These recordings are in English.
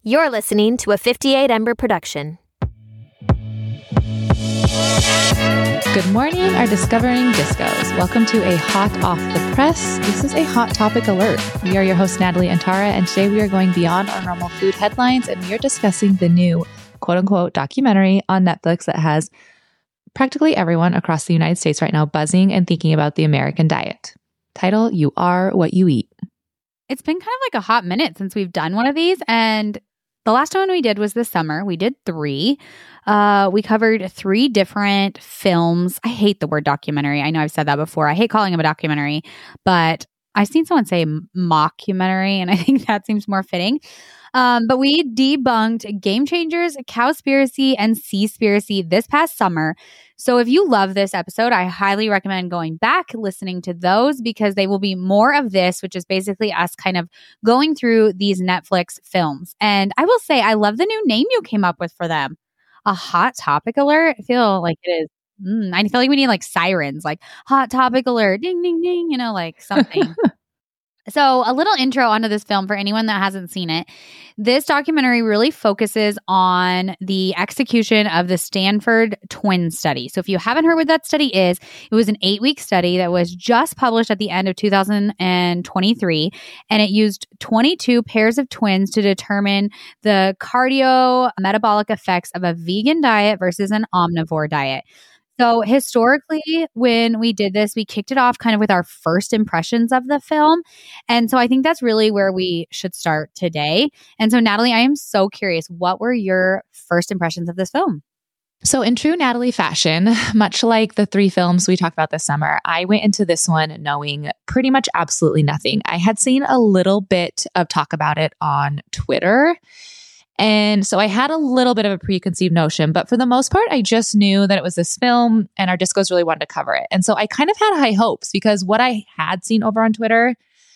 You're listening to a 58 Ember production. Good morning, our Discovering Discos. Welcome to a hot off the press. This is a hot topic alert. We are your hosts, Natalie and Tara, and today we are going beyond our normal food headlines, and we are discussing the new quote-unquote documentary on Netflix that has practically everyone across the United States right now buzzing and thinking about the American diet. Title, You Are What You Eat. It's been kind of like a hot minute since we've done one of these, and the last one we did was this summer. We did 3. We covered 3 different films. I hate the word documentary. I know I've said that before. I hate calling them a documentary, but I've seen someone say mockumentary, and I think that seems more fitting. But we debunked Game Changers, Cowspiracy, and Seaspiracy this past summer. So if you love this episode, I highly recommend going back, listening to those, because they will be more of this, which is basically us kind of going through these Netflix films. And I will say, I love the new name you came up with for them. A hot topic alert. I feel like it is. I feel like we need like sirens, like hot topic alert, ding, ding, ding, like something. So a little intro onto this film for anyone that hasn't seen it. This documentary really focuses on the execution of the Stanford twin study. So if you haven't heard what that study is, it was an 8-week study that was just published at the end of 2023. And it used 22 pairs of twins to determine the cardiometabolic effects of a vegan diet versus an omnivore diet. So historically, when we did this, we kicked it off kind of with our first impressions of the film. And so I think that's really where we should start today. And so Natalie, I am so curious, what were your first impressions of this film? So in true Natalie fashion, much like the 3 films we talked about this summer, I went into this one knowing pretty much absolutely nothing. I had seen a little bit of talk about it on Twitter. And so I had a little bit of a preconceived notion, but for the most part, I just knew that it was this film and our discos really wanted to cover it. And so I kind of had high hopes because what I had seen over on Twitter,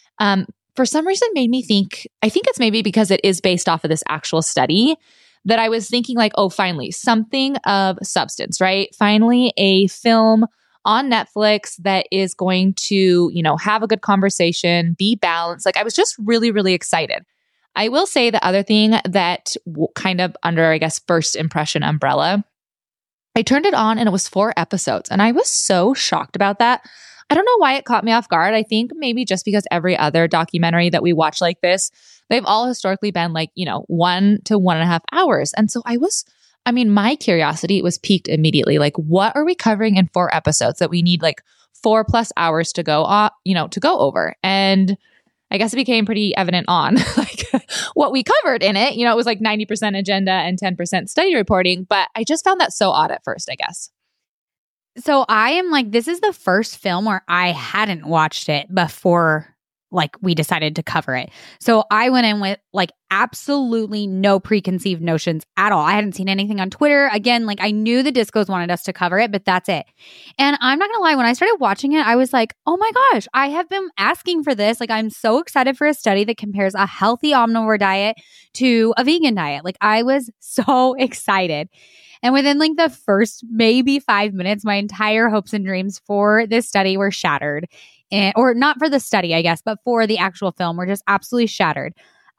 for some reason made me think, I think it's maybe because it is based off of this actual study, that I was thinking like, oh, finally, something of substance, right? Finally, a film on Netflix that is going to, have a good conversation, be balanced. Like I was just really, really excited. I will say the other thing that kind of under, I guess, first impression umbrella, I turned it on and it was 4 episodes. And I was so shocked about that. I don't know why it caught me off guard. I think maybe just because every other documentary that we watch like this, they've all historically been like, 1 to 1.5 hours. And so my curiosity was piqued immediately. Like, what are we covering in 4 episodes that we need like 4+ hours to go, to go over? And I guess it became pretty evident on like what we covered in it. It was like 90% agenda and 10% study reporting, but I just found that so odd at first, I guess. So I am like, this is the first film where I hadn't watched it before like we decided to cover it. So I went in with like absolutely no preconceived notions at all. I hadn't seen anything on Twitter. Again, like I knew the discos wanted us to cover it, but that's it. And I'm not going to lie, when I started watching it, I was like, oh my gosh, I have been asking for this. Like I'm so excited for a study that compares a healthy omnivore diet to a vegan diet. Like I was so excited. And within like the first maybe 5 minutes, my entire hopes and dreams for this study were shattered. Or not for the study, I guess, but for the actual film were just absolutely shattered.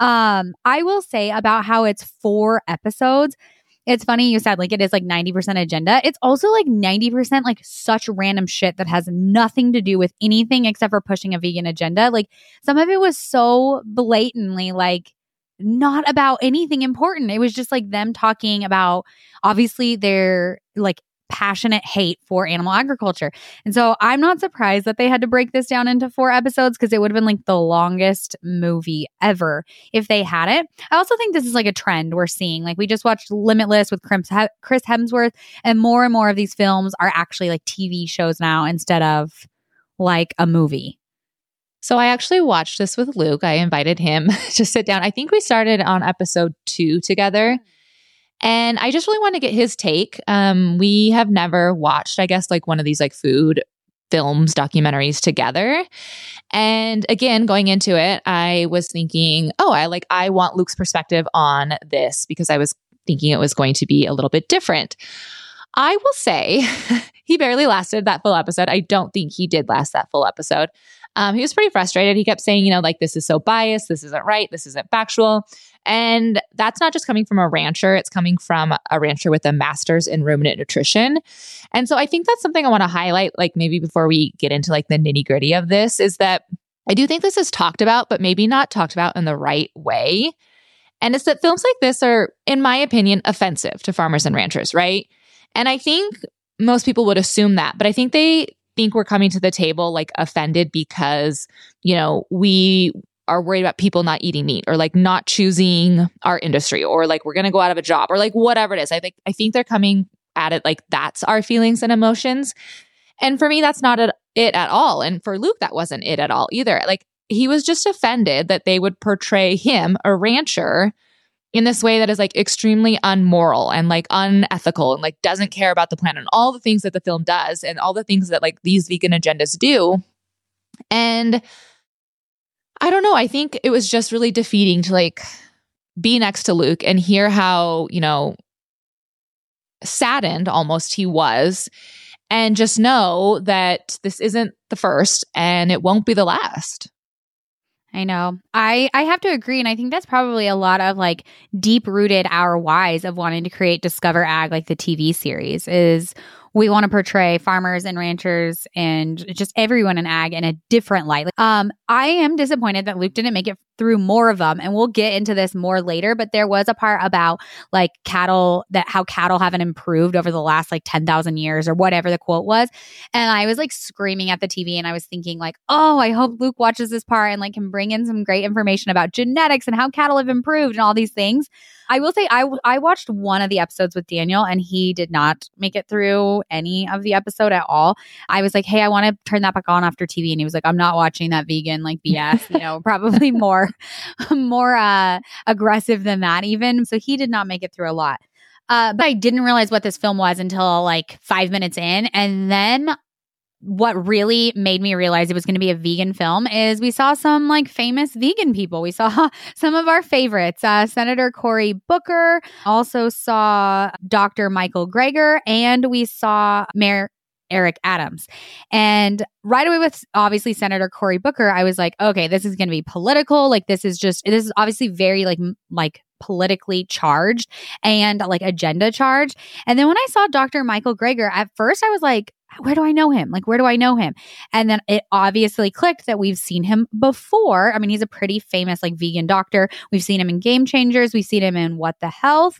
I will say about how it's 4 episodes. It's funny you said like it is like 90% agenda. It's also like 90% like such random shit that has nothing to do with anything except for pushing a vegan agenda. Like some of it was so blatantly like not about anything important. It was just like them talking about obviously their like passionate hate for animal agriculture. And so I'm not surprised that they had to break this down into 4 episodes because it would have been like the longest movie ever if they had it. I also think this is like a trend we're seeing. Like we just watched Limitless with Chris Hemsworth, and more of these films are actually like TV shows now instead of like a movie. So I actually watched this with Luke. I invited him to sit down. I think we started on episode 2 together. And I just really want to get his take. We have never watched, I guess, like one of these like food films, documentaries together. And again, going into it, I was thinking, I want Luke's perspective on this because I was thinking it was going to be a little bit different. I will say he barely lasted that full episode. I don't think he did last that full episode. He was pretty frustrated. He kept saying, like, this is so biased. This isn't right. This isn't factual. And that's not just coming from a rancher, it's coming from a rancher with a master's in ruminant nutrition. And so I think that's something I want to highlight, like maybe before we get into like the nitty gritty of this, is that I do think this is talked about, but maybe not talked about in the right way. And it's that films like this are, in my opinion, offensive to farmers and ranchers, right? And I think most people would assume that, but I think they think we're coming to the table like offended because, you know, we are worried about people not eating meat or like not choosing our industry or like we're going to go out of a job or like whatever it is. I think they're coming at it like that's our feelings and emotions. And for me, that's not it at all. And for Luke, that wasn't it at all either. Like he was just offended that they would portray him, a rancher, in this way that is like extremely unmoral and like unethical and like doesn't care about the planet and all the things that the film does and all the things that like these vegan agendas do. And I don't know. I think it was just really defeating to like be next to Luke and hear how, you know, saddened almost he was, and just know that this isn't the first and it won't be the last. I know. I have to agree. And I think that's probably a lot of like deep rooted our whys of wanting to create Discover Ag, like the TV series, is we want to portray farmers and ranchers and just everyone in ag in a different light. I am disappointed that Luke didn't make it through more of them. And we'll get into this more later, but there was a part about like cattle, that how cattle haven't improved over the last like 10,000 years or whatever the quote was. And I was like screaming at the TV and I was thinking like, oh, I hope Luke watches this part and like can bring in some great information about genetics and how cattle have improved and all these things. I will say I watched one of the episodes with Daniel and he did not make it through any of the episode at all. I was like, hey, I want to turn that back on after TV. And he was like, I'm not watching that vegan like BS, you know, probably more aggressive than that even. So he did not make it through a lot. But I didn't realize what this film was until like 5 minutes in. And then what really made me realize it was going to be a vegan film is we saw some like famous vegan people. We saw some of our favorites, Senator Cory Booker, also saw Dr. Michael Greger, and we saw Mayor Eric Adams. And right away with obviously Senator Cory Booker, I was like, okay, this is going to be political. Like this is obviously very like politically charged and like agenda charged. And then when I saw Dr. Michael Greger, at first I was like, where do I know him? Like, where do I know him? And then it obviously clicked that we've seen him before. I mean, he's a pretty famous like vegan doctor. We've seen him in Game Changers. We've seen him in What the Health.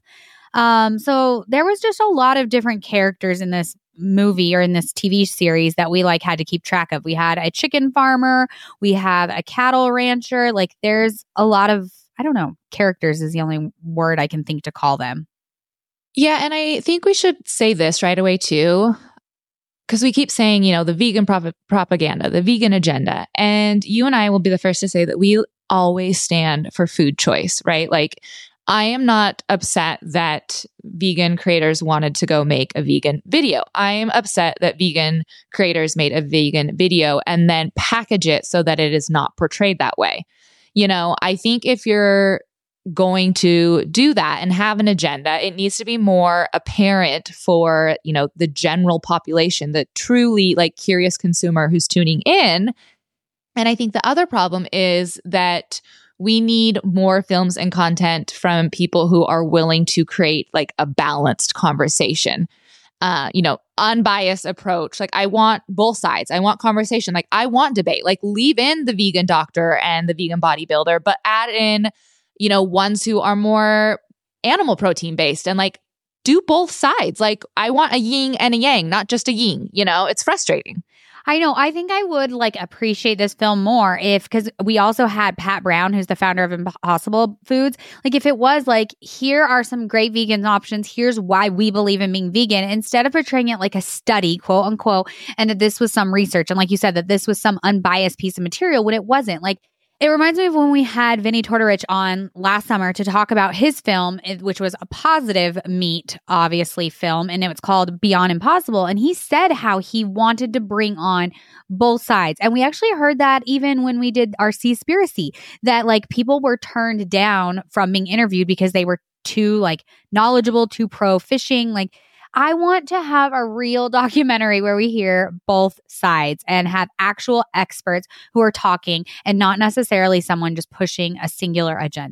So there was just a lot of different characters in this movie or in this TV series that we like had to keep track of. We had a chicken farmer. We have a cattle rancher. Like there's a lot of, I don't know, characters is the only word I can think to call them. Yeah. And I think we should say this right away too. Because we keep saying, you know, the vegan propaganda, the vegan agenda. And you and I will be the first to say that we always stand for food choice, right? Like, I am not upset that vegan creators wanted to go make a vegan video. I am upset that vegan creators made a vegan video and then package it so that it is not portrayed that way. You know, I think if you're going to do that and have an agenda, it needs to be more apparent for, you know, the general population, the truly like curious consumer who's tuning in. And I think the other problem is that we need more films and content from people who are willing to create like a balanced conversation. You know, unbiased approach. Like I want both sides. I want conversation. Like I want debate. Like leave in the vegan doctor and the vegan bodybuilder, but add in, you know, ones who are more animal protein based and like do both sides. Like I want a yin and a yang, not just a yin, you know, it's frustrating. I know. I think I would like appreciate this film more if, because we also had Pat Brown, who's the founder of Impossible Foods. Like if it was like, here are some great vegan options. Here's why we believe in being vegan, instead of portraying it like a study, quote unquote, and that this was some research. And like you said, that this was some unbiased piece of material when it wasn't. Like, it reminds me of when we had Vinnie Tortorich on last summer to talk about his film, which was a positive meat, obviously, film, and it was called Beyond Impossible. And he said how he wanted to bring on both sides. And we actually heard that even when we did our Seaspiracy, that like people were turned down from being interviewed because they were too like knowledgeable, too pro fishing. Like, I want to have a real documentary where we hear both sides and have actual experts who are talking and not necessarily someone just pushing a singular agenda.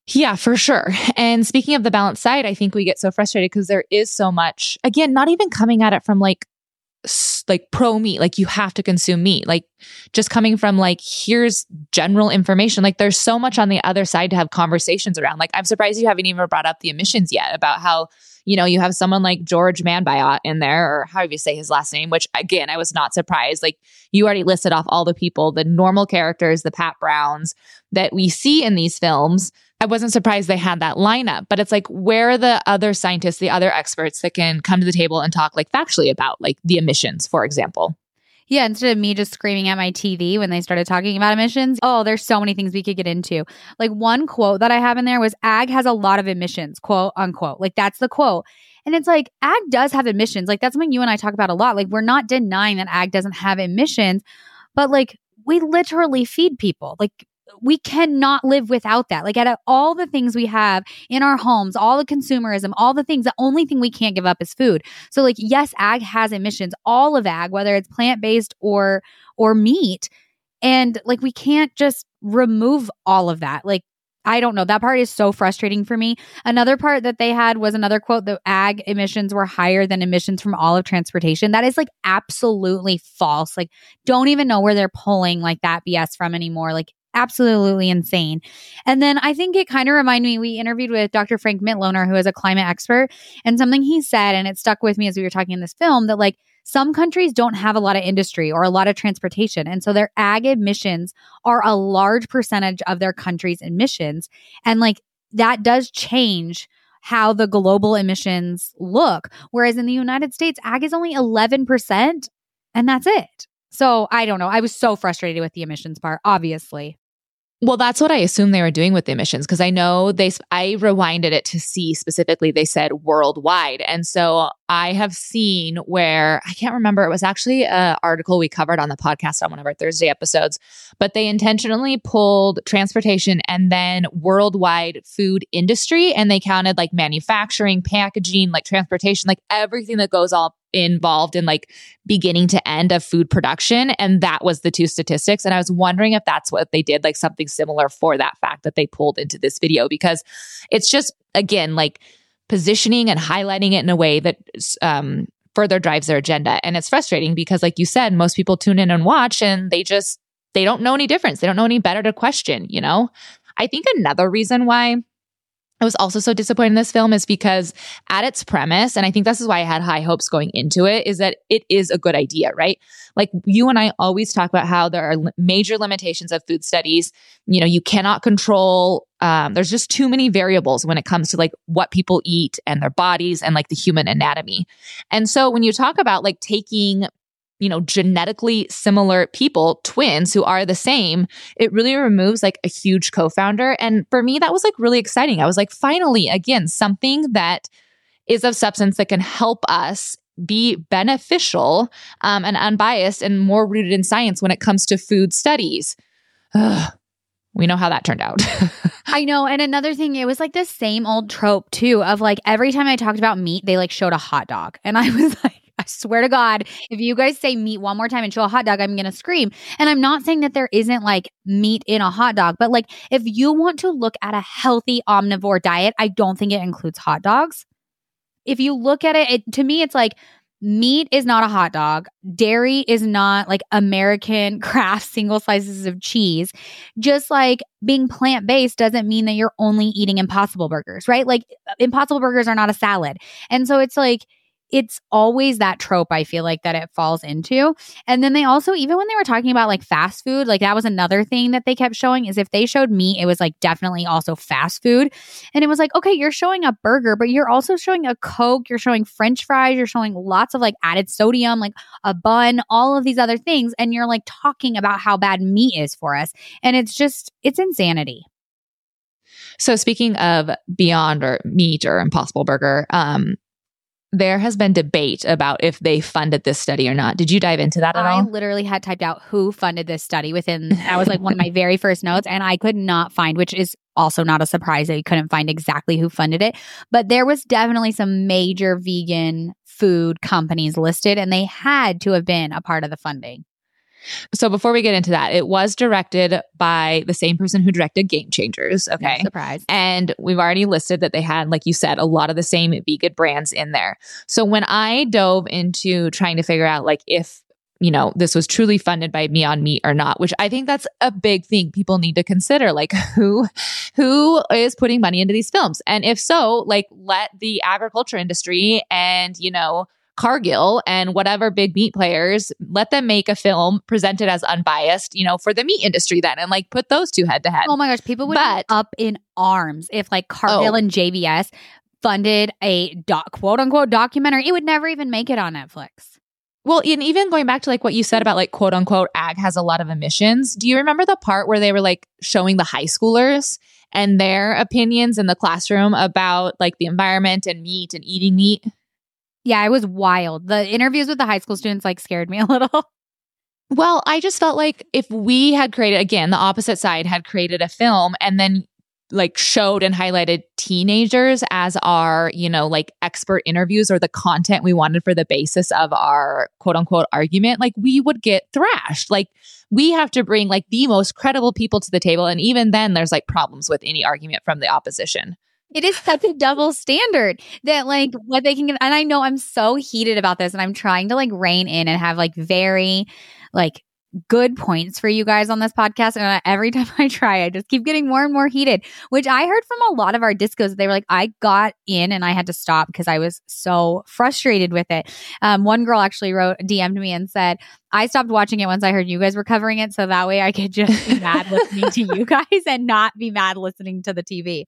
Yeah, for sure. And speaking of the balanced side, I think we get so frustrated because there is so much, again, not even coming at it from like pro meat, like you have to consume meat, like just coming from like, here's general information. Like there's so much on the other side to have conversations around. Like I'm surprised you haven't even brought up the emissions yet about how, you have someone like George Manbiot in there, or however you say his last name, which again, I was not surprised. Like you already listed off all the people, the normal characters, the Pat Browns that we see in these films. I wasn't surprised they had that lineup, but it's like, where are the other scientists, the other experts that can come to the table and talk like factually about like the emissions, for example? Yeah, instead of me just screaming at my TV when they started talking about emissions, there's so many things we could get into. Like one quote that I have in there was ag has a lot of emissions, quote unquote. Like that's the quote. And it's like ag does have emissions. Like that's something you and I talk about a lot. Like we're not denying that ag doesn't have emissions, but like we literally feed people. Like we cannot live without that. Like out of all the things we have in our homes, all the consumerism, all the things, the only thing we can't give up is food. So like, yes, ag has emissions, all of ag, whether it's plant-based or meat. And like, we can't just remove all of that. Like, I don't know. That part is so frustrating for me. Another part that they had was another quote that ag emissions were higher than emissions from all of transportation. That is like absolutely false. Like, don't even know where they're pulling like that BS from anymore. Like, absolutely insane. And then I think it kind of reminded me, we interviewed with Dr. Frank Mitloehner, who is a climate expert, and something he said, and it stuck with me as we were talking in this film, that like some countries don't have a lot of industry or a lot of transportation. And so their ag emissions are a large percentage of their country's emissions. And like that does change how the global emissions look. Whereas in the United States, ag is only 11%, and that's it. So I don't know. I was so frustrated with the emissions part, obviously. Well, that's what I assumed they were doing with the emissions, because I know I rewinded it to see specifically, they said worldwide. And so I have seen where, I can't remember, it was actually an article we covered on the podcast on one of our Thursday episodes, but they intentionally pulled transportation and then worldwide food industry, and they counted like manufacturing, packaging, like transportation, like everything that goes all involved in like beginning to end of food production. And that was the two statistics. And I was wondering if that's what they did, like something similar for that fact that they pulled into this video, because it's just, again, like positioning and highlighting it in a way that further drives their agenda. And it's frustrating because, like you said, most people tune in and watch and they don't know any difference. They don't know any better to question, I think another reason why I was also so disappointed in this film is because at its premise, and I think this is why I had high hopes going into it, is that it is a good idea, right? Like you and I always talk about how there are major limitations of food studies. You cannot control, there's just too many variables when it comes to like what people eat and their bodies and like the human anatomy. And so when you talk about like taking genetically similar people, twins who are the same, it really removes like a huge co-founder. And for me, that was like really exciting. I was like, finally, again, something that is of substance that can help us be beneficial and unbiased and more rooted in science when it comes to food studies. We know how that turned out. I know. And another thing, it was like the same old trope too, of like every time I talked about meat, they like showed a hot dog. And I was like, I swear to God, if you guys say meat one more time and show a hot dog, I'm going to scream. And I'm not saying that there isn't like meat in a hot dog, but like if you want to look at a healthy omnivore diet, I don't think it includes hot dogs. If you look at it, to me, it's like meat is not a hot dog. Dairy is not like American Kraft single slices of cheese. Just like being plant-based doesn't mean that you're only eating Impossible Burgers, right? Like Impossible Burgers are not a salad. And so it's like, it's always that trope, I feel like, that it falls into. And then they also, even when they were talking about like fast food, like that was another thing that they kept showing, is if they showed meat, it was like definitely also fast food. And it was like, okay, you're showing a burger, but you're also showing a Coke, you're showing French fries, you're showing lots of like added sodium, like a bun, all of these other things. And you're like talking about how bad meat is for us. And it's insanity. So speaking of Beyond or Meat or Impossible Burger, there has been debate about if they funded this study or not. Did you dive into that at all? I literally had typed out who funded this study that was like one of my very first notes, and I could not find, which is also not a surprise that you couldn't find exactly who funded it. But there was definitely some major vegan food companies listed, and they had to have been a part of the funding. So before we get into that, it was directed by the same person who directed Game Changers. Okay. No surprise. And we've already listed that they had, like you said, a lot of the same vegan brands in there. So when I dove into trying to figure out like if, you know, this was truly funded by Beyond Meat or not, which I think that's a big thing people need to consider, like who is putting money into these films? And if so, like let the agriculture industry and, you know, Cargill and whatever big meat players, let them make a film presented as unbiased, you know, for the meat industry then, and like put those two head to head. Oh my gosh, people would be up in arms if like Cargill and JBS funded a quote unquote documentary. It would never even make it on Netflix. Well, and even going back to like what you said about like quote unquote ag has a lot of emissions. Do you remember the part where they were like showing the high schoolers and their opinions in the classroom about like the environment and meat and eating meat? Yeah, it was wild. The interviews with the high school students like scared me a little. Well, I just felt like if we had created, again, the opposite side had created a film and then like showed and highlighted teenagers as our, you know, like expert interviews or the content we wanted for the basis of our quote unquote argument, like we would get thrashed. Like we have to bring like the most credible people to the table. And even then there's like problems with any argument from the opposition. It is such a double standard that like what they can get. And I know I'm so heated about this and I'm trying to like rein in and have like very like good points for you guys on this podcast. And every time I try, I just keep getting more and more heated, which I heard from a lot of our discos. They were like, I got in and I had to stop because I was so frustrated with it. One girl actually DM'd me and said, I stopped watching it once I heard you guys were covering it. So that way I could just be mad listening to you guys and not be mad listening to the TV.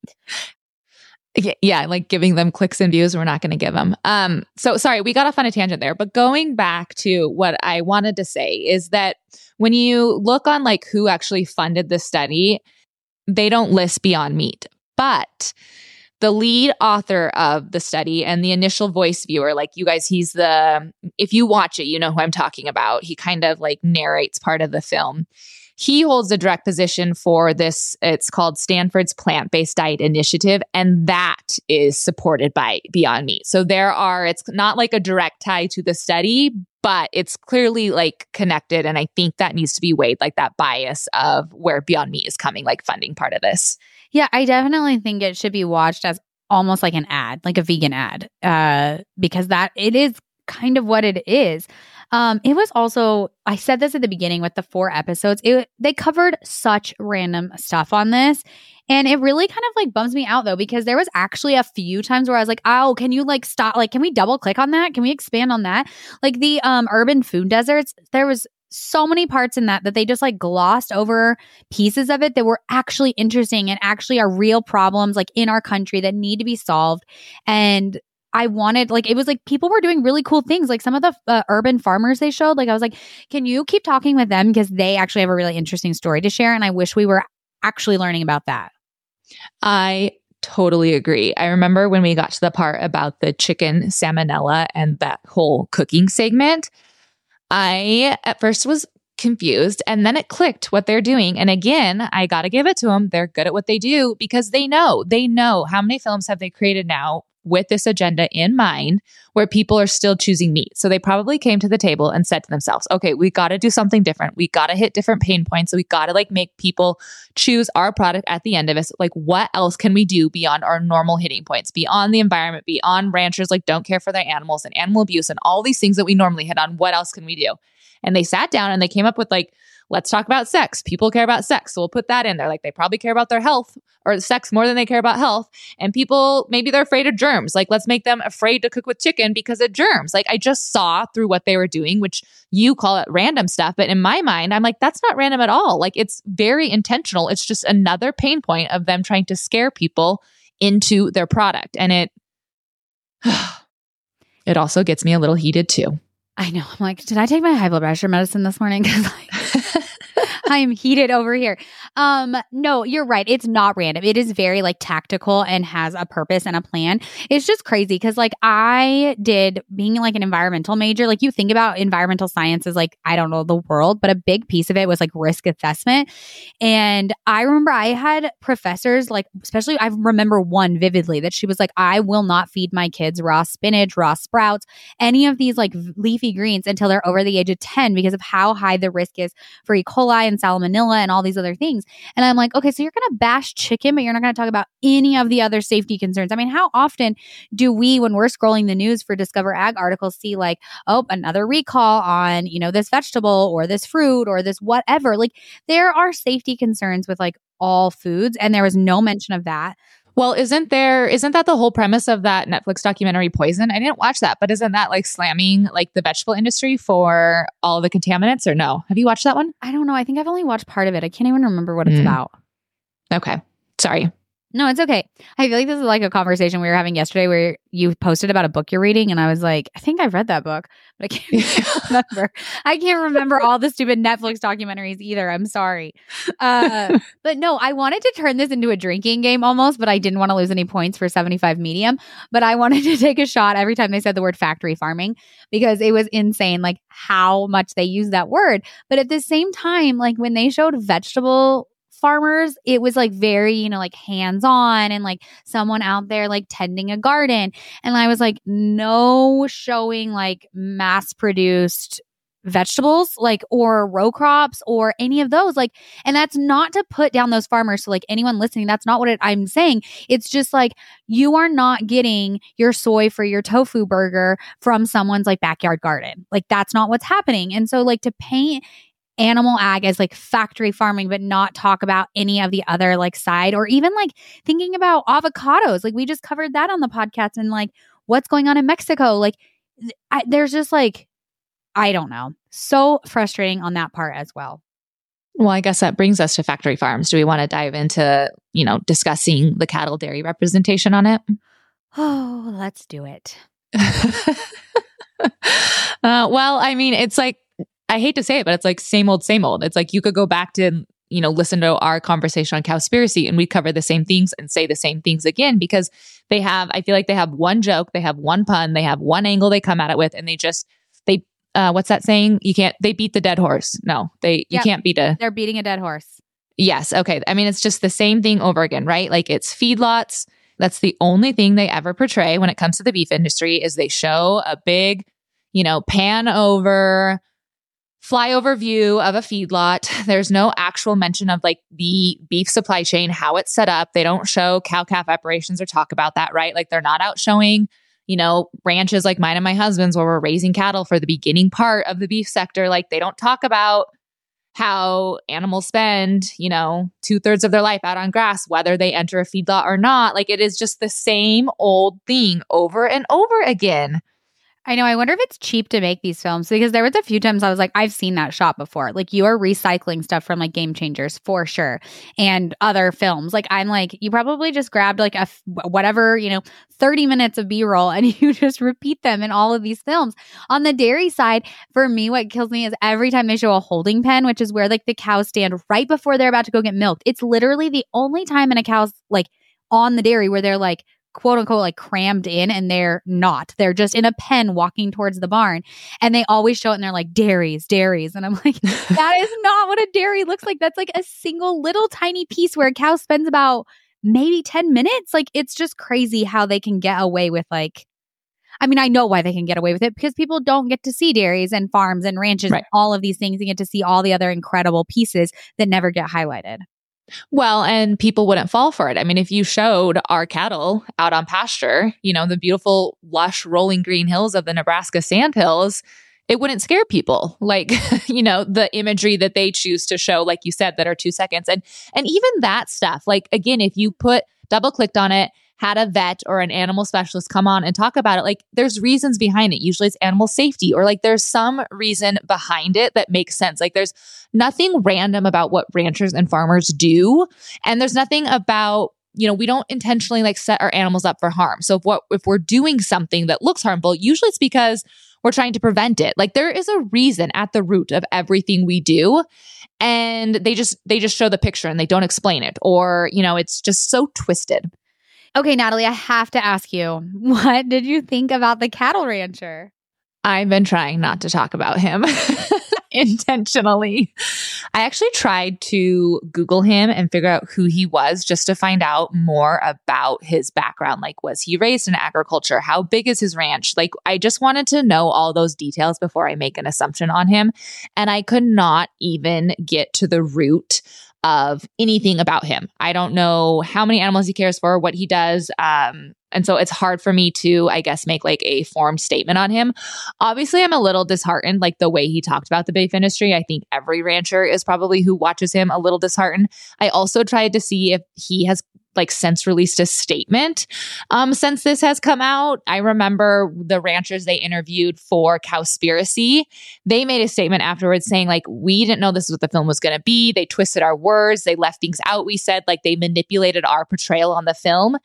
Yeah, like giving them clicks and views, we're not going to give them. So sorry, we got off on a tangent there, but going back to what I wanted to say is that when you look on like who actually funded the study, they don't list Beyond Meat, but the lead author of the study and the initial voice viewer, like you guys, if you watch it, you know who I'm talking about. He kind of like narrates part of the film. He holds a direct position for this. It's called Stanford's Plant-Based Diet Initiative, and that is supported by Beyond Meat. So it's not like a direct tie to the study, but it's clearly like connected. And I think that needs to be weighed, like that bias of where Beyond Meat is coming, like funding part of this. Yeah, I definitely think it should be watched as almost like an ad, like a vegan ad, because it is kind of what it is. It was also, I said this at the beginning with the 4 episodes, they covered such random stuff on this. And it really kind of like bums me out though, because there was actually a few times where I was like, oh, can you like stop? Like, can we double click on that? Can we expand on that? Like the urban food deserts, there was so many parts in that they just like glossed over pieces of it that were actually interesting and actually are real problems like in our country that need to be solved. And I wanted, like, it was like people were doing really cool things. Like some of the urban farmers they showed, like I was like, can you keep talking with them? Because they actually have a really interesting story to share. And I wish we were actually learning about that. I totally agree. I remember when we got to the part about the chicken salmonella and that whole cooking segment, I at first was confused and then it clicked what they're doing. And again, I got to give it to them. They're good at what they do because they know how many films have they created now with this agenda in mind where people are still choosing meat. So they probably came to the table and said to themselves, okay, we got to do something different. We got to hit different pain points. So we got to like make people choose our product at the end of it. Like what else can we do beyond our normal hitting points, beyond the environment, beyond ranchers like don't care for their animals and animal abuse and all these things that we normally hit on? What else can we do? And they sat down and they came up with like, let's talk about sex. People care about sex. So we'll put that in there. Like they probably care about their health or sex more than they care about health. And people, maybe they're afraid of germs. Like let's make them afraid to cook with chicken because of germs. Like I just saw through what they were doing, which you call it random stuff. But in my mind, I'm like, that's not random at all. Like it's very intentional. It's just another pain point of them trying to scare people into their product. And it also gets me a little heated too. I know. I'm like, did I take my high blood pressure medicine this morning? Because like, I am heated over here. No, you're right. It's not random. It is very like tactical and has a purpose and a plan. It's just crazy because like I did being like an environmental major, like you think about environmental science as like, I don't know, the world, but a big piece of it was like risk assessment. And I remember I had professors like, especially I remember one vividly that she was like, I will not feed my kids raw spinach, raw sprouts, any of these like leafy greens until they're over the age of 10 because of how high the risk is for E. coli and salmonella and all these other things. And I'm like, okay, so you're going to bash chicken, but you're not going to talk about any of the other safety concerns. I mean, how often do we, when we're scrolling the news for Discover Ag articles, see like, oh, another recall on, you know, this vegetable or this fruit or this whatever? Like there are safety concerns with like all foods, and there was no mention of that. Well, isn't that the whole premise of that Netflix documentary Poison? I didn't watch that, but isn't that like slamming like the vegetable industry for all the contaminants or no? Have you watched that one? I don't know. I think I've only watched part of it. I can't even remember what it's about. Okay. Sorry. No, it's okay. I feel like this is like a conversation we were having yesterday where you posted about a book you're reading and I was like, I think I've read that book, but I can't remember. I can't remember all the stupid Netflix documentaries either. I'm sorry. But no, I wanted to turn this into a drinking game almost, but I didn't want to lose any points for 75 medium. But I wanted to take a shot every time they said the word factory farming because it was insane, like how much they use that word. But at the same time, like when they showed vegetable farmers, it was like very, you know, like hands-on and like someone out there like tending a garden. And I was like, no showing like mass-produced vegetables like or row crops or any of those like, and that's not to put down those farmers. So like anyone listening, that's not what I'm saying. It's just like you are not getting your soy for your tofu burger from someone's like backyard garden. Like that's not what's happening. And so like to paint animal ag as like factory farming, but not talk about any of the other like side or even like thinking about avocados. Like we just covered that on the podcast and like what's going on in Mexico. Like there's just like, I don't know. So frustrating on that part as well. Well, I guess that brings us to factory farms. Do we want to dive into, you know, discussing the cattle dairy representation on it? Oh, let's do it. Well, I mean, it's like, I hate to say it, but it's like same old, same old. It's like you could go back to, you know, listen to our conversation on Cowspiracy and we cover the same things and say the same things again because I feel like they have one joke, they have one pun, they have one angle they come at it with and what's that saying? They beat the dead horse. No, you can't beat they're beating a dead horse. Yes. Okay. I mean, it's just the same thing over again, right? Like it's feedlots. That's the only thing they ever portray when it comes to the beef industry is they show a big, you know, pan over flyover view of a feedlot. There's no actual mention of like the beef supply chain, how it's set up. They don't show cow-calf operations or talk about that, right? Like they're not out showing, you know, ranches like mine and my husband's where we're raising cattle for the beginning part of the beef sector. Like they don't talk about how animals spend, you know, 2/3 of their life out on grass, whether they enter a feedlot or not. Like it is just the same old thing over and over again. I know. I wonder if it's cheap to make these films because there was a few times I was like, I've seen that shot before. Like you are recycling stuff from like Game Changers for sure and other films. Like I'm like, you probably just grabbed like whatever, you know, 30 minutes of B-roll and you just repeat them in all of these films. On the dairy side, for me, what kills me is every time they show a holding pen, which is where like the cows stand right before they're about to go get milked. It's literally the only time in a cow's like on the dairy where they're like, quote unquote, like crammed in and they're not. They're just in a pen walking towards the barn. And they always show it and they're like, dairies. And I'm like, that is not what a dairy looks like. That's like a single little tiny piece where a cow spends about maybe 10 minutes. Like it's just crazy how they can get away with like, I mean, I know why they can get away with it because people don't get to see dairies and farms and ranches and all of these things and get to see all the other incredible pieces that never get highlighted. Well, and people wouldn't fall for it. I mean, if you showed our cattle out on pasture, you know, the beautiful, lush, rolling green hills of the Nebraska sandhills, it wouldn't scare people. Like, you know, the imagery that they choose to show, like you said, that are 2 seconds. And even that stuff, like, again, if you double clicked on it, had a vet or an animal specialist come on and talk about it, like there's reasons behind it. Usually it's animal safety or like there's some reason behind it that makes sense. Like there's nothing random about what ranchers and farmers do. And there's nothing about, you know, we don't intentionally like set our animals up for harm. So if we're doing something that looks harmful, usually it's because we're trying to prevent it. Like there is a reason at the root of everything we do. And they just show the picture and they don't explain it, or, it's just so twisted. Okay, Natalie, I have to ask you, what did you think about the cattle rancher? I've been trying not to talk about him intentionally. I actually tried to Google him and figure out who he was just to find out more about his background. Like, was he raised in agriculture? How big is his ranch? Like, I just wanted to know all those details before I make an assumption on him. And I could not even get to the root of anything about him. I don't know how many animals he cares for, what he does. And so it's hard for me to, I guess, make like a formed statement on him. Obviously, I'm a little disheartened, like the way he talked about the beef industry. I think every rancher is probably who watches him a little disheartened. I also tried to see if he has like since released a statement since this has come out. I remember the ranchers they interviewed for Cowspiracy. They made a statement afterwards saying like, we didn't know this is what the film was going to be. They twisted our words. They left things out. We said like they manipulated our portrayal on the film.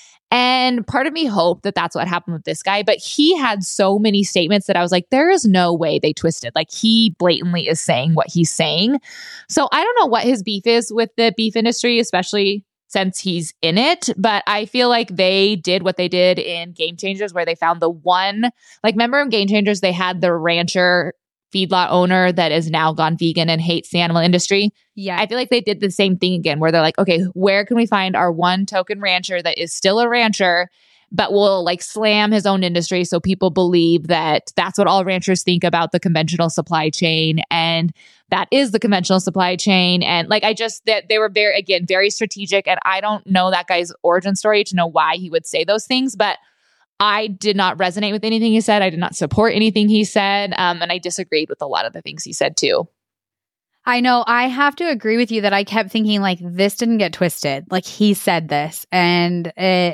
And part of me hoped that that's what happened with this guy. But he had so many statements that I was like, there is no way they twisted. Like he blatantly is saying what he's saying. So I don't know what his beef is with the beef industry, especially since he's in it. But I feel like they did what they did in Game Changers, where they found the one, like remember in Game Changers, they had the rancher feedlot owner that is now gone vegan and hates the animal industry. Yeah. I feel like they did the same thing again, where they're like, okay, where can we find our one token rancher that is still a rancher, but will like slam his own industry so people believe that that's what all ranchers think about the conventional supply chain. And that is the conventional supply chain. And like, that they were very strategic. And I don't know that guy's origin story to know why he would say those things, but I did not resonate with anything he said. I did not support anything he said. And I disagreed with a lot of the things he said too. I know. I have to agree with you that I kept thinking like, this didn't get twisted. Like he said this. And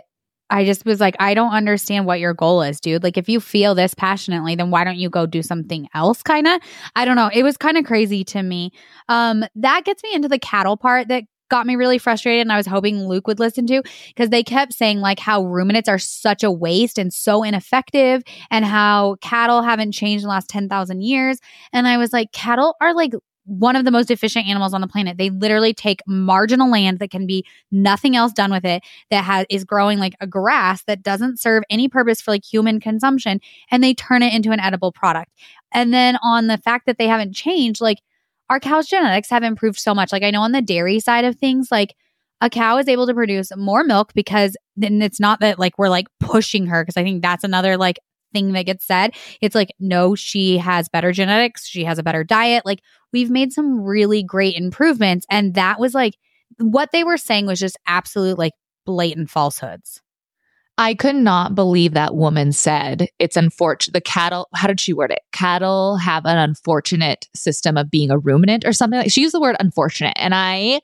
I just was like, I don't understand what your goal is, dude. Like if you feel this passionately, then why don't you go do something else? Kind of. I don't know. It was kind of crazy to me. That gets me into the cattle part that got me really frustrated, and I was hoping Luke would listen to, because they kept saying like how ruminants are such a waste and so ineffective, and how cattle haven't changed in the last 10,000 years. And I was like, cattle are like one of the most efficient animals on the planet. They literally take marginal land that can be nothing else done with it, that is growing like a grass that doesn't serve any purpose for like human consumption, and they turn it into an edible product. And then on the fact that they haven't changed, like our cow's genetics have improved so much. Like I know on the dairy side of things, like a cow is able to produce more milk, because then it's not that like we're like pushing her, because I think that's another like thing that gets said. It's like, no, she has better genetics. She has a better diet. Like we've made some really great improvements. And that was like, what they were saying was just absolute like blatant falsehoods. I could not believe that woman said it's unfortunate. The cattle, how did she word it? Cattle have an unfortunate system of being a ruminant or something. She used the word unfortunate. And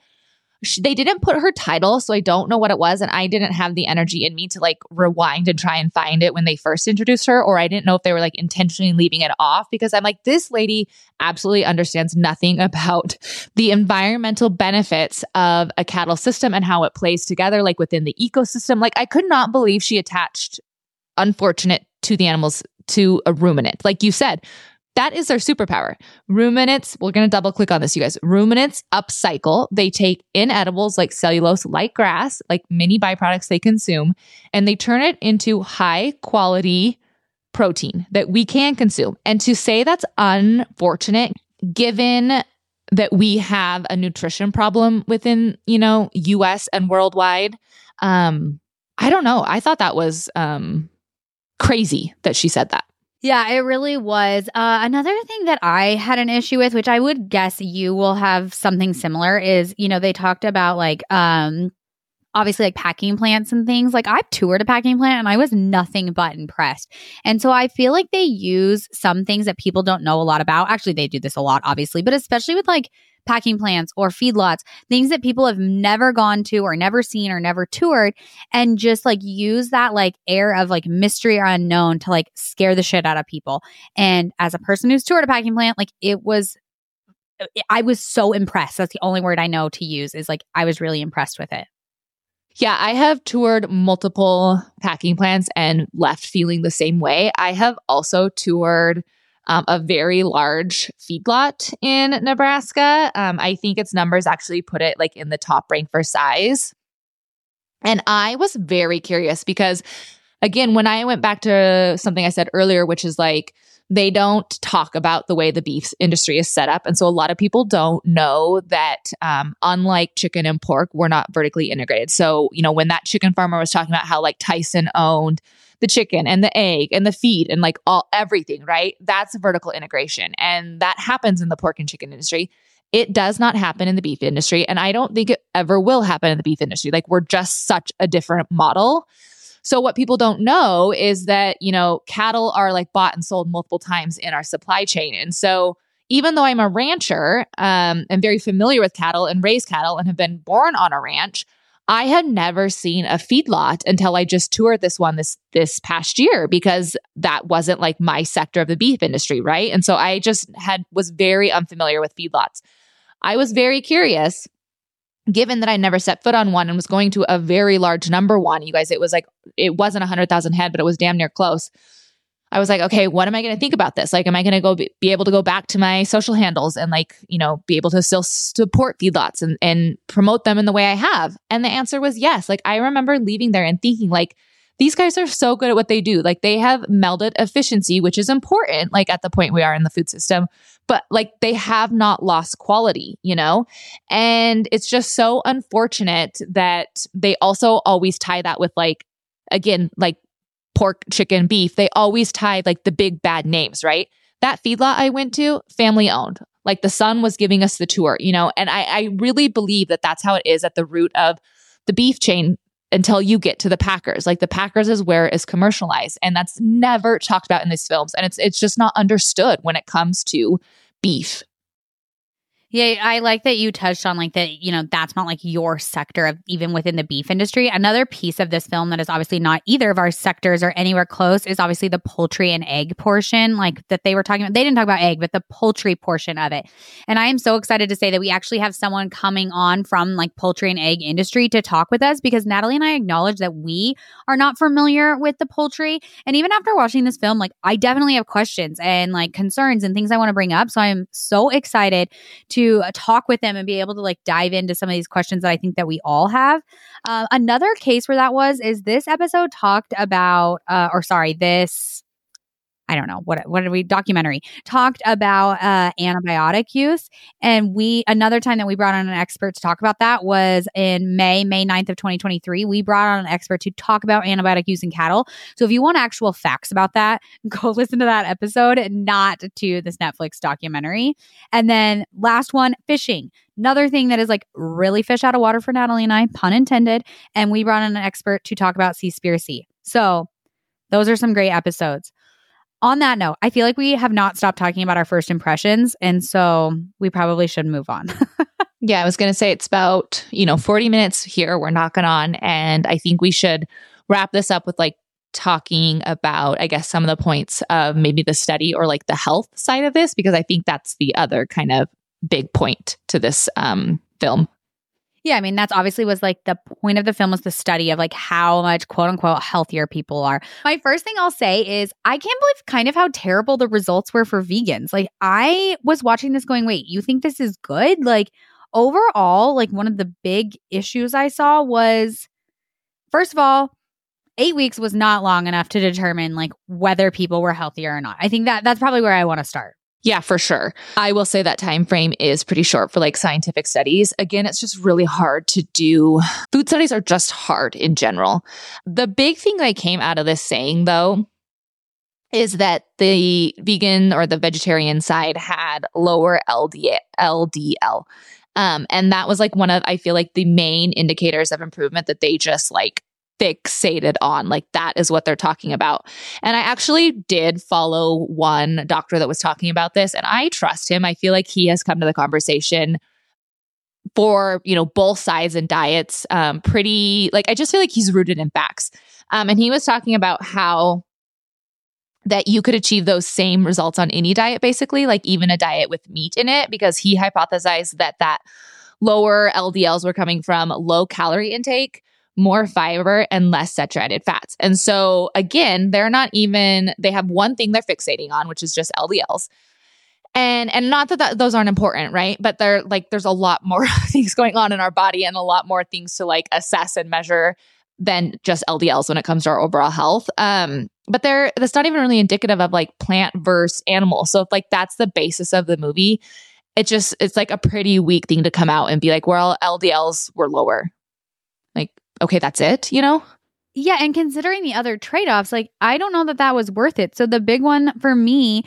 they didn't put her title, so I don't know what it was. And I didn't have the energy in me to like rewind and try and find it when they first introduced her, or I didn't know if they were like intentionally leaving it off, because I'm like, this lady absolutely understands nothing about the environmental benefits of a cattle system and how it plays together, like within the ecosystem. Like I could not believe she attached unfortunate to the animals, to a ruminant. Like you said, that is their superpower. Ruminants, we're going to double click on this, you guys. Ruminants upcycle. They take inedibles like cellulose, like grass, like many byproducts they consume, and they turn it into high quality protein that we can consume. And to say that's unfortunate, given that we have a nutrition problem within, US and worldwide, I don't know. I thought that was crazy that she said that. Yeah, it really was. Another thing that I had an issue with, which I would guess you will have something similar, is, they talked about like, obviously like packing plants and things. Like I've toured a packing plant and I was nothing but impressed. And so I feel like they use some things that people don't know a lot about. Actually, they do this a lot, obviously, but especially with like packing plants or feedlots, things that people have never gone to or never seen or never toured, and just like use that like air of like mystery or unknown to like scare the shit out of people. And as a person who's toured a packing plant, like I was so impressed. That's the only word I know to use, is like I was really impressed with it. Yeah, I have toured multiple packing plants and left feeling the same way. I have also toured a very large feedlot in Nebraska. I think its numbers actually put it like in the top rank for size. And I was very curious because, again, when I went back to something I said earlier, which is like, they don't talk about the way the beef industry is set up. And so a lot of people don't know that unlike chicken and pork, we're not vertically integrated. So, when that chicken farmer was talking about how like Tyson owned the chicken and the egg and the feed and like everything, right? That's vertical integration. And that happens in the pork and chicken industry. It does not happen in the beef industry. And I don't think it ever will happen in the beef industry. Like, we're just such a different model. So what people don't know is that, cattle are like bought and sold multiple times in our supply chain. And so even though I'm a rancher, and very familiar with cattle and raise cattle and have been born on a ranch, I had never seen a feedlot until I just toured this one this past year, because that wasn't like my sector of the beef industry, right? And so I just was very unfamiliar with feedlots. I was very curious, given that I never set foot on one and was going to a very large number one. You guys, it wasn't 100,000 head, but it was damn near close. I was like, okay, what am I going to think about this? Like, am I going to be able to go back to my social handles and like, be able to still support feedlots and promote them in the way I have? And the answer was yes. Like, I remember leaving there and thinking like, these guys are so good at what they do. Like, they have melded efficiency, which is important, like at the point we are in the food system, but like they have not lost quality, And it's just so unfortunate that they also always tie that with like, again, like pork, chicken, beef, they always tie like the big bad names, right? That feedlot I went to, family owned. Like, the son was giving us the tour, and I really believe that that's how it is at the root of the beef chain until you get to the packers. Like, the packers is where it is commercialized, and that's never talked about in these films. And it's just not understood when it comes to beef. Yeah, I like that you touched on like that, that's not like your sector of even within the beef industry. Another piece of this film that is obviously not either of our sectors or anywhere close is obviously the poultry and egg portion, like that they were talking about. They didn't talk about egg, but the poultry portion of it. And I am so excited to say that we actually have someone coming on from like poultry and egg industry to talk with us, because Natalie and I acknowledge that we are not familiar with the poultry. And even after watching this film, like, I definitely have questions and like concerns and things I want to bring up. So I'm so excited to talk with them and be able to like dive into some of these questions that I think that we all have. Another case where that is this episode talked about, this, I don't know, what did we, documentary talked about antibiotic use. And another time that we brought on an expert to talk about that was in May 9th of 2023. We brought on an expert to talk about antibiotic use in cattle. So if you want actual facts about that, go listen to that episode, not to this Netflix documentary. And then last one, fishing. Another thing that is like really fish out of water for Natalie and I, pun intended. And we brought in an expert to talk about Seaspiracy. So those are some great episodes. On that note, I feel like we have not stopped talking about our first impressions, and so we probably should move on. Yeah, I was going to say it's about, 40 minutes here. We're knocking on, and I think we should wrap this up with like talking about, I guess, some of the points of maybe the study or like the health side of this, because I think that's the other kind of big point to this film. Yeah, I mean, that's obviously was like the point of the film, was the study of like how much quote unquote healthier people are. My first thing I'll say is I can't believe kind of how terrible the results were for vegans. Like, I was watching this going, wait, you think this is good? Like, overall, like one of the big issues I saw was, first of all, 8 weeks was not long enough to determine like whether people were healthier or not. I think that's probably where I want to start. Yeah, for sure. I will say that time frame is pretty short for like scientific studies. Again, it's just really hard to do. Food studies are just hard in general. The big thing that I came out of this saying, though, is that the vegan or the vegetarian side had lower LDL. And that was like one of, I feel like, the main indicators of improvement that they just like fixated on. Like, that is what they're talking about. And I actually did follow one doctor that was talking about this, and I trust him. I feel like he has come to the conversation for, both sides and diets pretty, like, I just feel like he's rooted in facts. And he was talking about how that you could achieve those same results on any diet, basically, like even a diet with meat in it, because he hypothesized that lower LDLs were coming from low calorie intake, more fiber, and less saturated fats. And so again, they have one thing they're fixating on, which is just LDLs. And not that those aren't important, right? But they're like, there's a lot more things going on in our body and a lot more things to like assess and measure than just LDLs when it comes to our overall health. But that's not even really indicative of like plant versus animal. So if like that's the basis of the movie, it's like a pretty weak thing to come out and be like, well, LDLs were lower. Like, okay, that's it, you know? Yeah, and considering the other trade-offs, like I don't know that was worth it. So the big one for me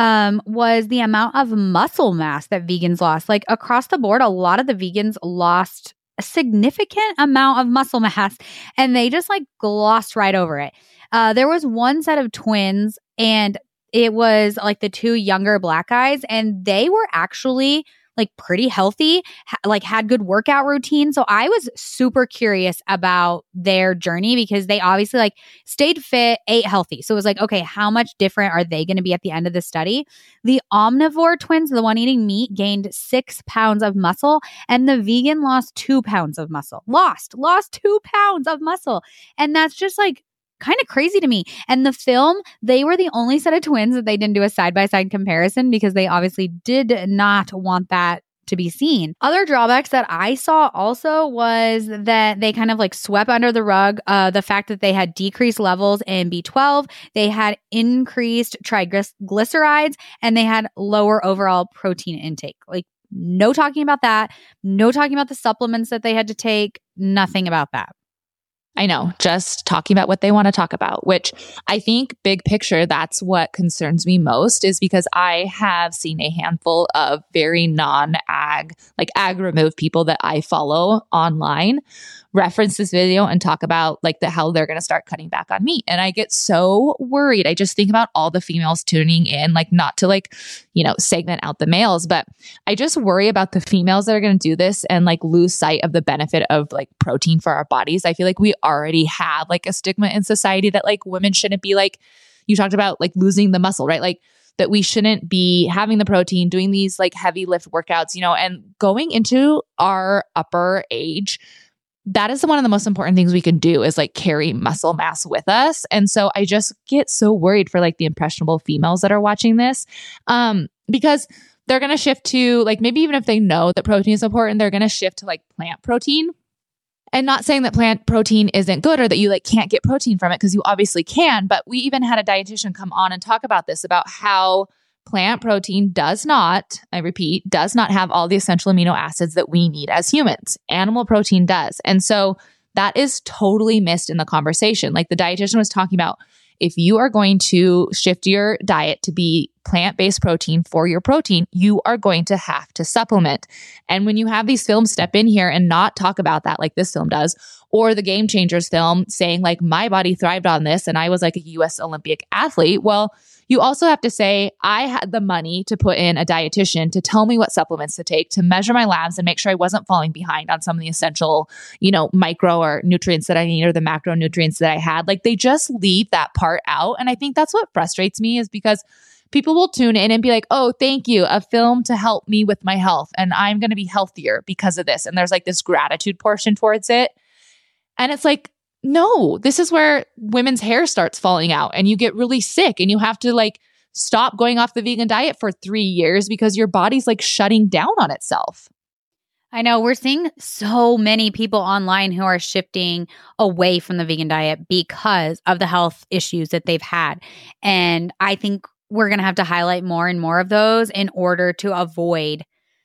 was the amount of muscle mass that vegans lost. Like across the board, a lot of the vegans lost a significant amount of muscle mass, and they just like glossed right over it. There was one set of twins, and it was like the two younger Black guys, and they were actually like pretty healthy, like had good workout routine. So I was super curious about their journey because they obviously like stayed fit, ate healthy. So it was like, okay, how much different are they going to be at the end of the study? The omnivore twins, the one eating meat, gained 6 pounds of muscle, and the vegan lost 2 pounds of muscle. Lost 2 pounds of muscle. And that's just like kind of crazy to me. And the film, they were the only set of twins that they didn't do a side-by-side comparison because they obviously did not want that to be seen. Other drawbacks that I saw also was that they kind of like swept under the rug the fact that they had decreased levels in B12, they had increased triglycerides, and they had lower overall protein intake. Like no talking about that, no talking about the supplements that they had to take, nothing about that. I know, just talking about what they want to talk about, which I think big picture, that's what concerns me most, is because I have seen a handful of very non-ag, like ag removed people that I follow online reference this video and talk about like how they're going to start cutting back on meat. And I get so worried. I just think about all the females tuning in, like not to like, segment out the males, but I just worry about the females that are going to do this and like lose sight of the benefit of like protein for our bodies. I feel like we already have like a stigma in society that like women shouldn't be like, you talked about like losing the muscle, right? Like that we shouldn't be having the protein, doing these like heavy lift workouts, and going into our upper age. That is one of the most important things we can do is like carry muscle mass with us. And so I just get so worried for like the impressionable females that are watching this because they're going to shift to like, maybe even if they know that protein is important, they're going to shift to like plant protein. And not saying that plant protein isn't good or that you like can't get protein from it, because you obviously can. But we even had a dietitian come on and talk about this, about how plant protein does not have all the essential amino acids that we need as humans. Animal protein does. And so that is totally missed in the conversation. Like the dietitian was talking about, if you are going to shift your diet to be plant-based protein for your protein, you are going to have to supplement. And when you have these films step in here and not talk about that like this film does, or the Game Changers film saying like, my body thrived on this and I was like a US Olympic athlete. Well, you also have to say, I had the money to put in a dietitian to tell me what supplements to take, to measure my labs and make sure I wasn't falling behind on some of the essential, micro or nutrients that I need or the macronutrients that I had. Like they just leave that part out. And I think that's what frustrates me, is because people will tune in and be like, oh, thank you, a film to help me with my health. And I'm going to be healthier because of this. And there's like this gratitude portion towards it. And it's like, no, this is where women's hair starts falling out and you get really sick and you have to like stop going off the vegan diet for 3 years because your body's like shutting down on itself. I know we're seeing so many people online who are shifting away from the vegan diet because of the health issues that they've had. And I think we're going to have to highlight more and more of those in order to avoid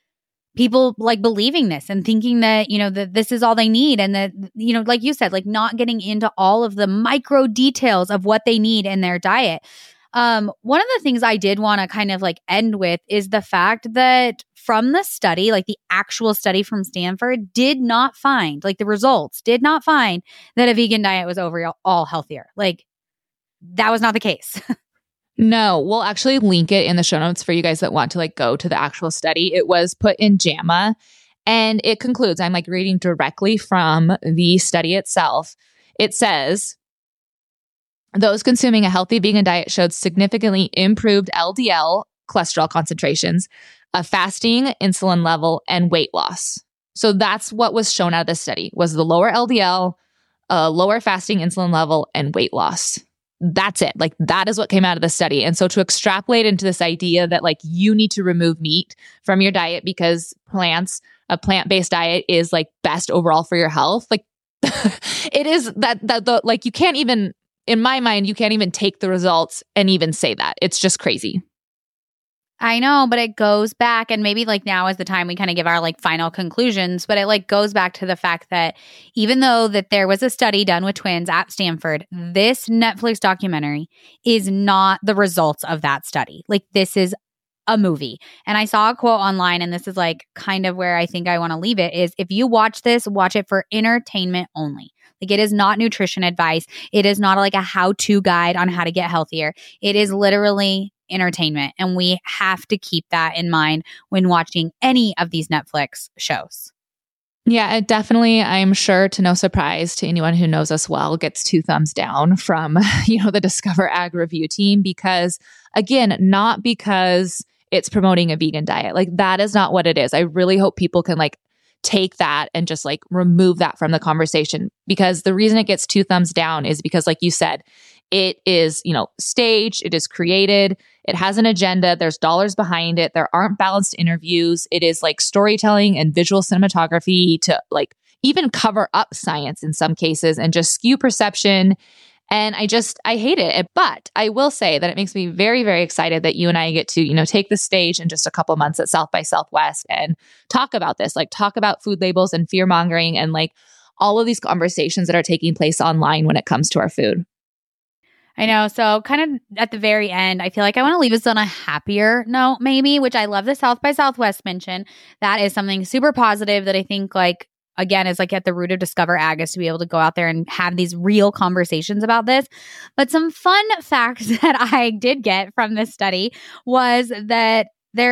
people like believing this and thinking that, that this is all they need. And that, like you said, like not getting into all of the micro details of what they need in their diet. One of the things I did want to kind of like end with is the fact that from the study, like the actual study from Stanford did not find, like the results did not find that a vegan diet was overall healthier. Like that was not the case. No, we'll actually link it in the show notes for you guys that want to like go to the actual study. It was put in JAMA and it concludes, I'm like reading directly from the study itself. It says, those consuming a healthy vegan diet showed significantly improved LDL cholesterol concentrations, a fasting insulin level, and weight loss. So that's what was shown out of this study, was the lower LDL, a lower fasting insulin level, and weight loss. That's it. Like that is what came out of the study. And so to extrapolate into this idea that like you need to remove meat from your diet because a plant-based diet is like best overall for your health. Like it is that like you can't even, in my mind, you can't even take the results and even say that. It's just crazy. I know, but it goes back, and maybe like now is the time we kind of give our like final conclusions, but it like goes back to the fact that even though that there was a study done with twins at Stanford, this Netflix documentary is not the results of that study. Like this is a movie. And I saw a quote online, and this is like kind of where I think I want to leave it, is if you watch this, watch it for entertainment only. Like it is not nutrition advice. It is not like a how-to guide on how to get healthier. It is literally entertainment. And we have to keep that in mind when watching any of these Netflix shows. Yeah, it definitely, I'm sure to no surprise to anyone who knows us well, gets 2 thumbs down from, the Discover Ag review team because, again, not because it's promoting a vegan diet. Like that is not what it is. I really hope people can like take that and just like remove that from the conversation, because the reason it gets 2 thumbs down is because, like you said, it is, staged, it is created, it has an agenda, there's dollars behind it, there aren't balanced interviews, it is like storytelling and visual cinematography to like even cover up science in some cases and just skew perception. And I hate it. But I will say that it makes me very, very excited that you and I get to, take the stage in just a couple months at South by Southwest and talk about this, like talk about food labels and fear mongering and like all of these conversations that are taking place online when it comes to our food. I know. So kind of at the very end, I feel like I want to leave us on a happier note, maybe, which I love the South by Southwest mention. That is something super positive that I think like, again, is like at the root of Discover Ag, is to be able to go out there and have these real conversations about this. But some fun facts that I did get from this study was that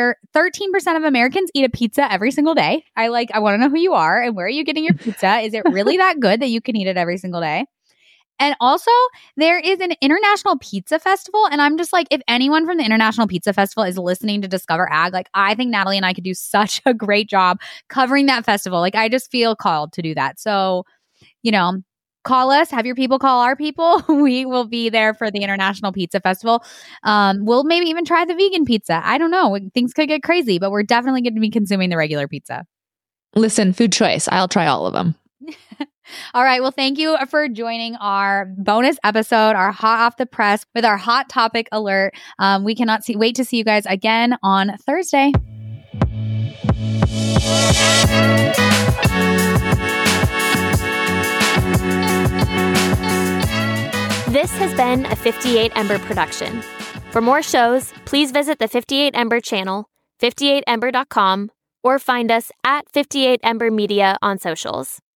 13% of Americans eat a pizza every single day. I want to know who you are and where are you getting your pizza? Is it really that good that you can eat it every single day? And also, there is an International Pizza Festival. And I'm just like, if anyone from the International Pizza Festival is listening to Discover Ag, like I think Natalie and I could do such a great job covering that festival. Like I just feel called to do that. So, call us, have your people call our people. We will be there for the International Pizza Festival. We'll maybe even try the vegan pizza. I don't know. Things could get crazy, but we're definitely going to be consuming the regular pizza. Listen, food choice. I'll try all of them. All right. Well, thank you for joining our bonus episode, our hot off the press with our hot topic alert. We cannot wait to see you guys again on Thursday. This has been a 58 Ember production. For more shows, please visit the 58 Ember channel, 58ember.com, or find us at 58 Ember Media on socials.